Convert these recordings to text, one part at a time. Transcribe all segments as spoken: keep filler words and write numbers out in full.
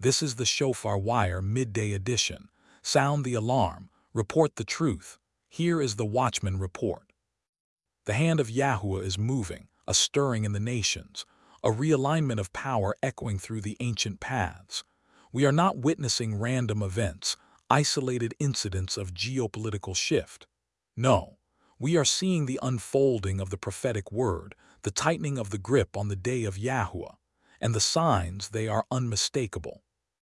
This is the Shofar Wire Midday Edition. Sound the alarm. Report the truth. Here is the Watchman Report. The hand of Yahuwah is moving, a stirring in the nations, a realignment of power echoing through the ancient paths. We are not witnessing random events, isolated incidents of geopolitical shift. No, we are seeing the unfolding of the prophetic word, the tightening of the grip on the day of Yahuwah, and the signs they are unmistakable.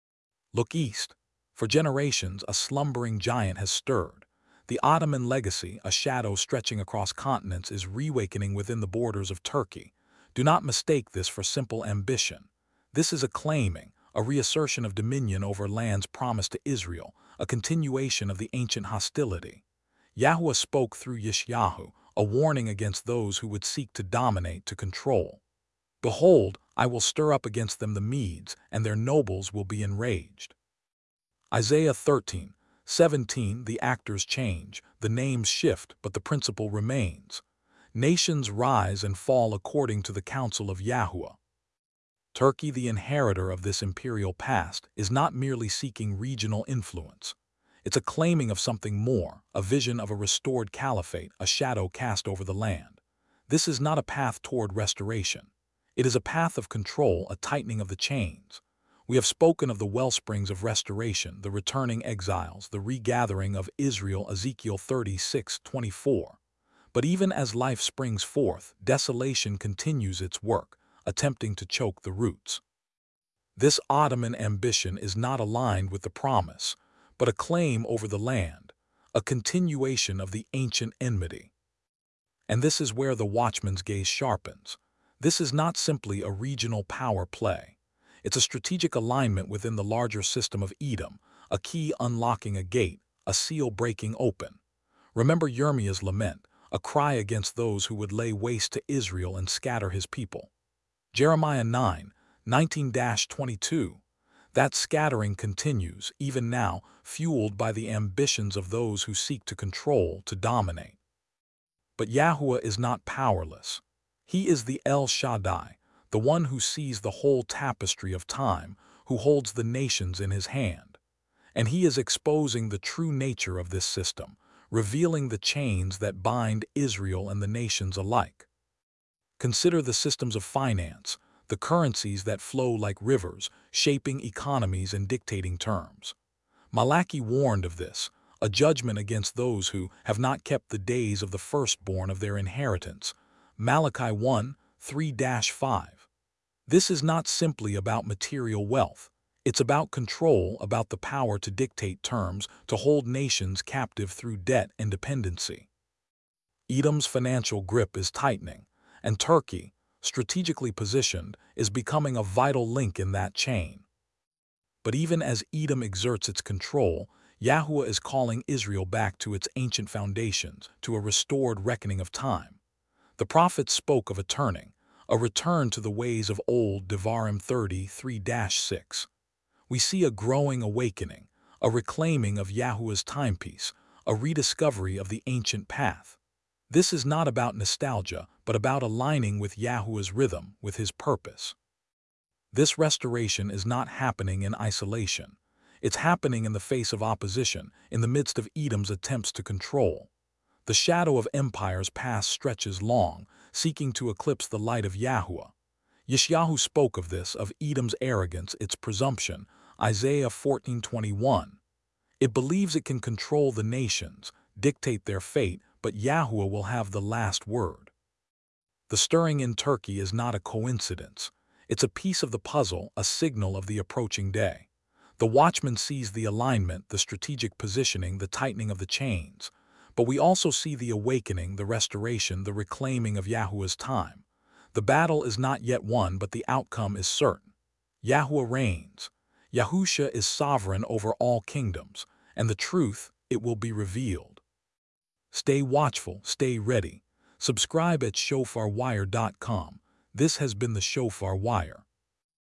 Look east. For generations, a slumbering giant has stirred. The Ottoman legacy, a shadow stretching across continents, is reawakening within the borders of Turkey. Do not mistake this for simple ambition. This is a claiming, a reassertion of dominion over lands promised to Israel, a continuation of the ancient hostility. Yahuwah spoke through Yeshayahu, a warning against those who would seek to dominate, to control. Behold, I will stir up against them the Medes, and their nobles will be enraged. Isaiah thirteen, seventeen. The actors change, the names shift, but the principle remains. Nations rise and fall according to the counsel of Yahuwah. Turkey, the inheritor of this imperial past, is not merely seeking regional influence. It's a claiming of something more, a vision of a restored caliphate, a shadow cast over the land. This is not a path toward restoration. It is a path of control, a tightening of the chains. We have spoken of the wellsprings of restoration, the returning exiles, the regathering of Israel, Ezekiel thirty-six twenty-four. But even as life springs forth, desolation continues its work, attempting to choke the roots. This Ottoman ambition is not aligned with the promise, but a claim over the land, a continuation of the ancient enmity. And this is where the watchman's gaze sharpens. This is not simply a regional power play. It's a strategic alignment within the larger system of Edom, a key unlocking a gate, a seal breaking open. Remember Yirmiah's lament, a cry against those who would lay waste to Israel and scatter his people. Jeremiah nine, nineteen to twenty-two. That scattering continues, even now, fueled by the ambitions of those who seek to control, to dominate. But Yahuwah is not powerless. He is the El Shaddai, the one who sees the whole tapestry of time, who holds the nations in his hand. And he is exposing the true nature of this system, revealing the chains that bind Israel and the nations alike. Consider the systems of finance, the currencies that flow like rivers, shaping economies and dictating terms. Malachi warned of this, a judgment against those who have not kept the days of the firstborn of their inheritance. Malachi one, three to five. This is not simply about material wealth. It's about control, about the power to dictate terms, to hold nations captive through debt and dependency. Edom's financial grip is tightening, and Turkey, strategically positioned, is becoming a vital link in that chain. But even as Edom exerts its control, Yahuwah is calling Israel back to its ancient foundations, to a restored reckoning of time. The prophets spoke of a turning, a return to the ways of old. Devarim thirty-three to six. We see a growing awakening, a reclaiming of Yahuwah's timepiece, a rediscovery of the ancient path. This is not about nostalgia, but about aligning with Yahuwah's rhythm, with his purpose. This restoration is not happening in isolation. It's happening in the face of opposition, in the midst of Edom's attempts to control. The shadow of empires past stretches long, seeking to eclipse the light of Yahuwah. Yeshayahu spoke of this, of Edom's arrogance, its presumption, Isaiah fourteen twenty-one. It believes it can control the nations, dictate their fate, but Yahuwah will have the last word. The stirring in Turkey is not a coincidence. It's a piece of the puzzle, a signal of the approaching day. The watchman sees the alignment, the strategic positioning, the tightening of the chains. But we also see the awakening, the restoration, the reclaiming of Yahuwah's time. The battle is not yet won, but the outcome is certain. Yahuwah reigns. Yahusha is sovereign over all kingdoms, and the truth, it will be revealed. Stay watchful, stay ready. Subscribe at shofar wire dot com. This has been the Shofar Wire.